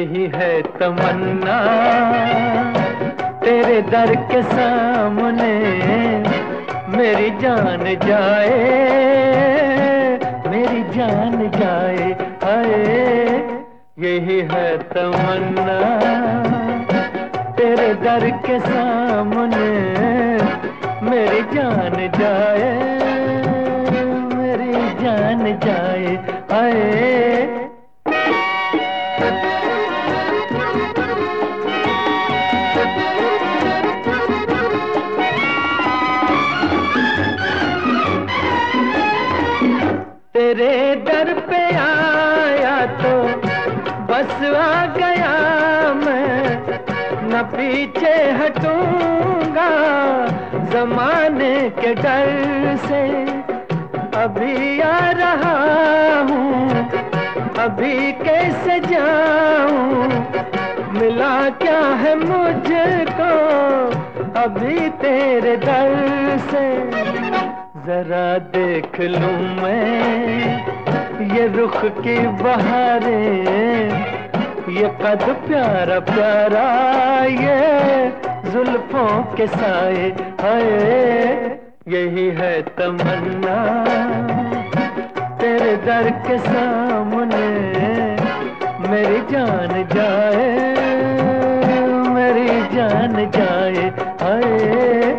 यही है तमन्ना तेरे दर के सामने मेरी जान जाए, मेरी जान जाए। हाय यही है तमन्ना तेरे दर के सामने मेरी जान जाए, मेरी जान जाए। हाय तेरे दर पे आया तो बस आ गया मैं, न पीछे हटूंगा जमाने के डर से। अभी आ रहा हूँ, अभी कैसे जाऊँ, मिला क्या है मुझको अभी तेरे दर से। जरा देख लूं मैं ये रुख की बहारें, ये कद प्यारा प्यारा ये जुल्फों के साए। हाय यही है तमन्ना तेरे दर के सामने मेरी जान जाए, मेरी जान जाए। हाय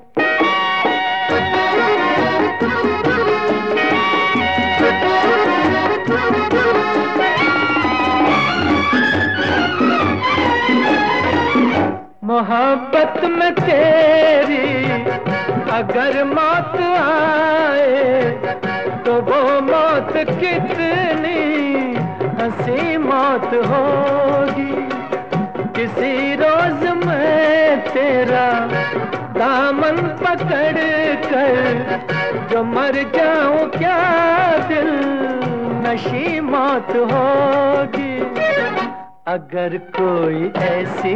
मोहब्बत में तेरी अगर मौत आए तो वो मौत कितनी हंसी मौत होगी। किसी रोज मैं तेरा दामन पकड़ कर जो मर जाऊं क्या दिल नशी मौत होगी। अगर कोई ऐसी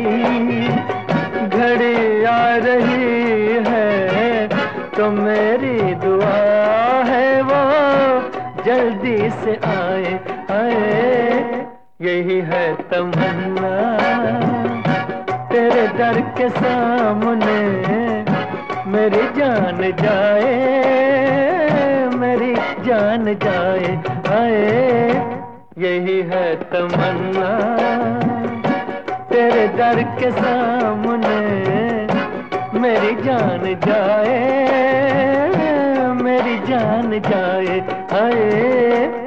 घड़ी आ रही है तो मेरी दुआ है वो जल्दी से आए। आए यही है तमन्ना तेरे दर के सामने मेरी जान जाए, मेरी जान जाए। आए यही है तमन्ना तेरे दर के सामने मेरी जान जाए, मेरी जान जाए। हाय